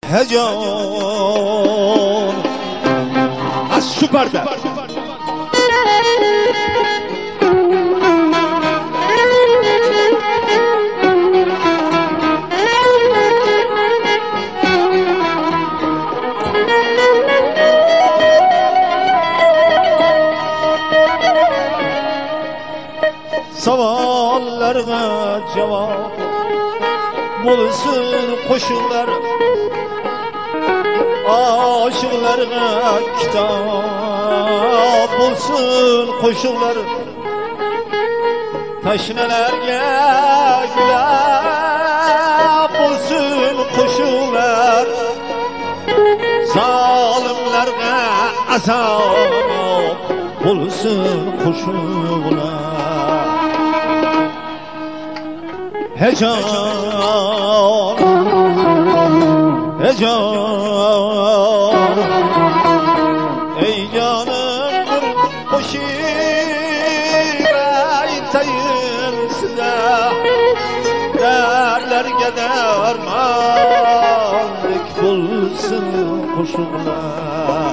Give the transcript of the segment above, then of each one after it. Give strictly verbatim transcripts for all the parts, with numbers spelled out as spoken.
heyecan. Az şu perde. Savallarına cevap bulsun koşullar, aşıklarına kitap bulsun koşullar. Taşnelerge gülap bulsun koşullar, zalimlerge azap bulsun koşullar. Heyecan, heyecan, ey canımdır koşup aytayım size, derlerge dermanlık bulsun koşullar.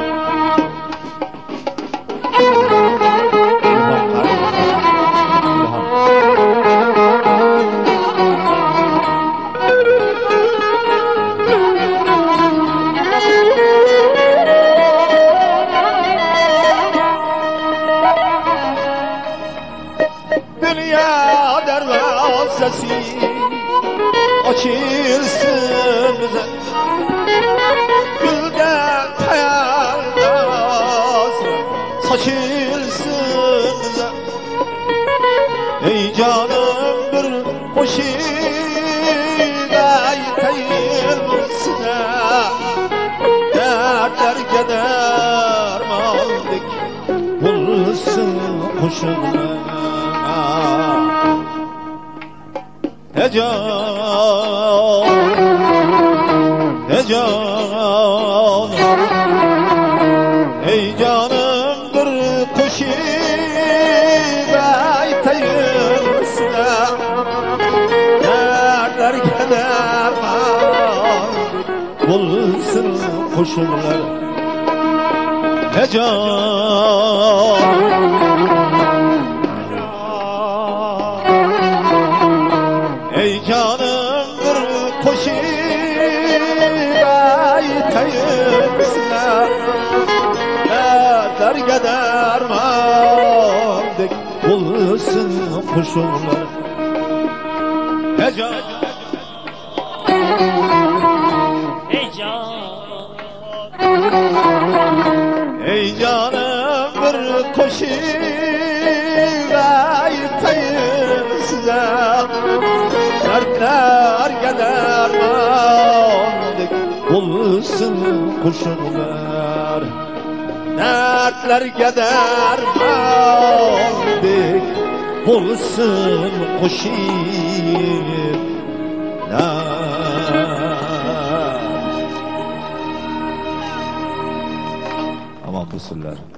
Dünya dervazesi açılsın bize, gülden hayalası saçılsın bize. Ey canım bir koşup aytayım size, derlerge dermanlık bulsun koşullar. Heyecan, heyecan, ey canımdır koşup aytayım size, derlerge dermanlık bulsun koşullar. Heyecan, ey canımdır koşup aytayım size, derlerge dermanlık bulsun koşullar. Heyecan, Heyecan, ey canımdır koşup aytayım size, derlerge dermanlık bulsun koşullar. Dertlerge dermanlık bulsun koşullar. Aman kusurlar.